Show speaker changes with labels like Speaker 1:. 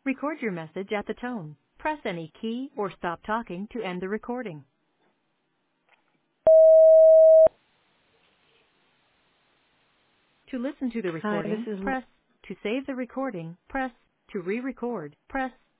Speaker 1: Record your message at the tone. Press any key or stop talking to end the recording. To listen to the
Speaker 2: Hi, this
Speaker 1: recording,
Speaker 2: is
Speaker 1: press. To save the recording, press. To re-record, press